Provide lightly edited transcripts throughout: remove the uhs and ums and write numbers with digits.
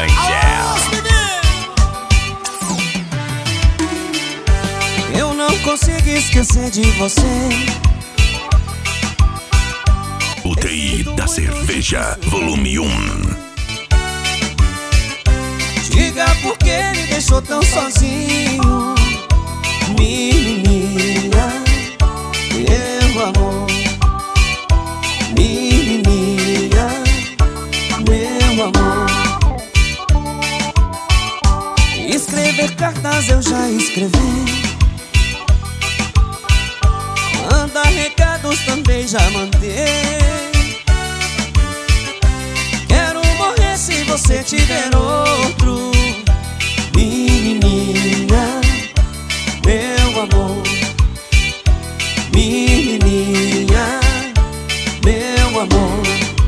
Rangel. Eu não consigo esquecer de você. UTI da Cerveja, volume 1. Diga por que me deixou tão sozinho, menininha, meu amor. Menininha, meu amor. Escrever cartas eu já escrevi, mandar recados também já mandei. Quero morrer se você tiver outro, menininha, meu amor. Menininha, meu amor.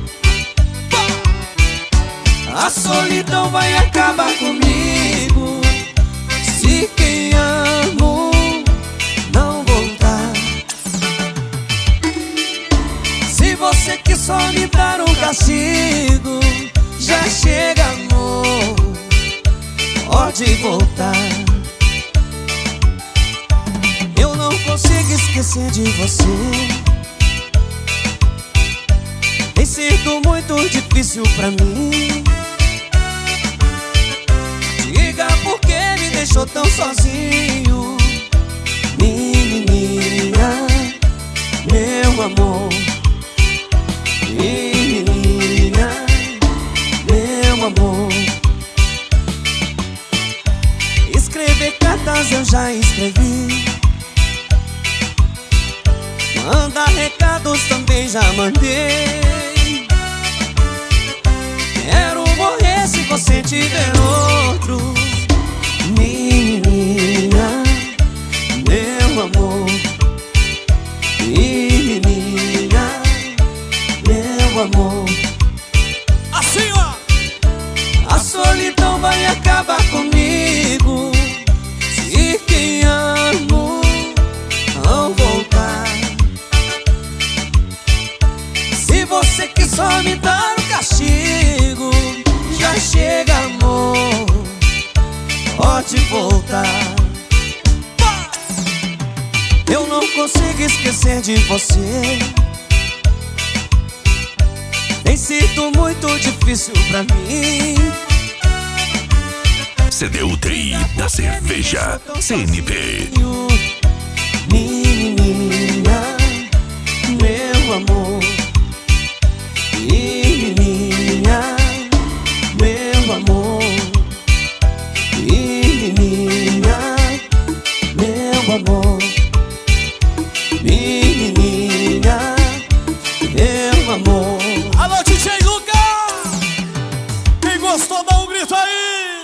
A solidão vai acabar comigo se quem amo não voltar. Se você quer só me dar um castigo, já chega, amor, pode voltar. Eu não consigo esquecer de você. Tem sido muito difícil pra mim. Diga por que me deixou tão sozinho, menininha, meu amor. Menininha, meu amor. Escrever cartas eu já escrevi, mandar recados também já mandei. Quero morrer se você tiver outro, menininha, meu amor. Menininha, meu amor. Assim, ó. A solidão vai acabar comigo se quem amo não voltar. Se você quer só me dar um castigo, já chega, amor, pode voltar. Eu não consigo esquecer de você. Tem sido muito difícil pra mim. CD UTI da Cerveja, CNP. Menininha,